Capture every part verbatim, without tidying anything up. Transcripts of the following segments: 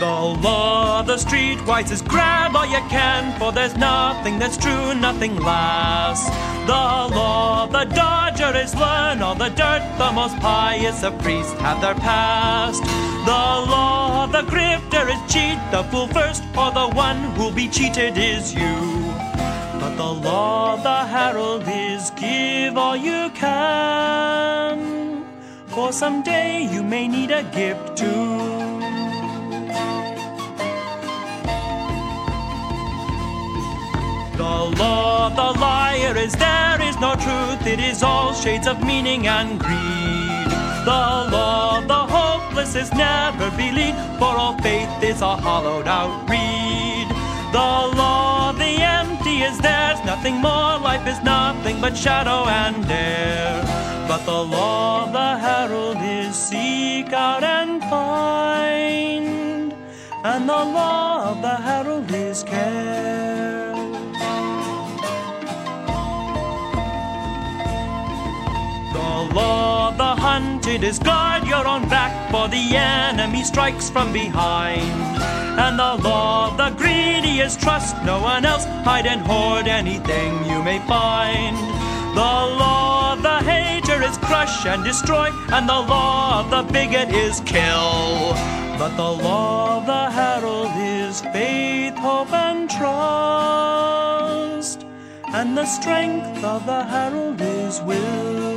The law of the streetwise is grab all you can, for there's nothing that's true, nothing lasts. The law of the dodger is learn all the dirt, the most pious of priests have their past. The law of the grifter is cheat the fool first, or the one who'll be cheated is you. But the law of the herald is give all you can, for someday you may need a gift too. The law of the liar is there is no truth, it is all shades of meaning and greed. The law of the hopeless is never believed, for all faith is a hollowed out reed. The law of the empty is there's nothing more, life is nothing but shadow and air. But the law of the herald is seek out and find, and the law of the herald is care. The law of the hunted is guard your own back, for the enemy strikes from behind. And the law of the greedy is trust no one else, hide and hoard anything you may find. The law of the hater is crush and destroy, and the law of the bigot is kill. But the law of the herald is faith, hope, and trust, and the strength of the herald is will.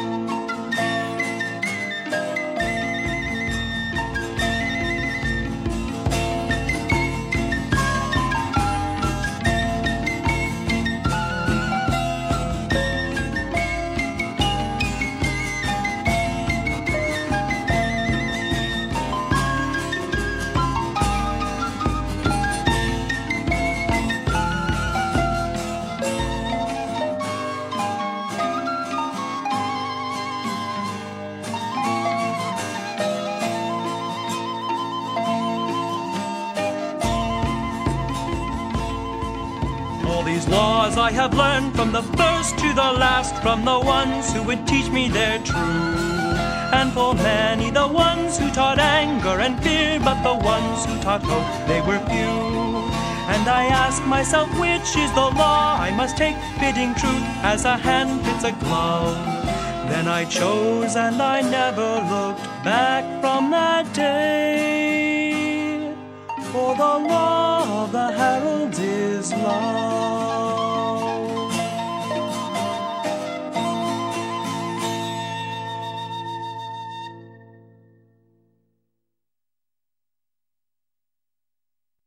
All these laws I have learned from the first to the last, from the ones who would teach me their true. And for many the ones who taught anger and fear, but the ones who taught hope, they were few. And I ask myself, which is the law I must take, fitting truth as a hand fits a glove? Then I chose and I never looked back from that day, for the law of the herald is love.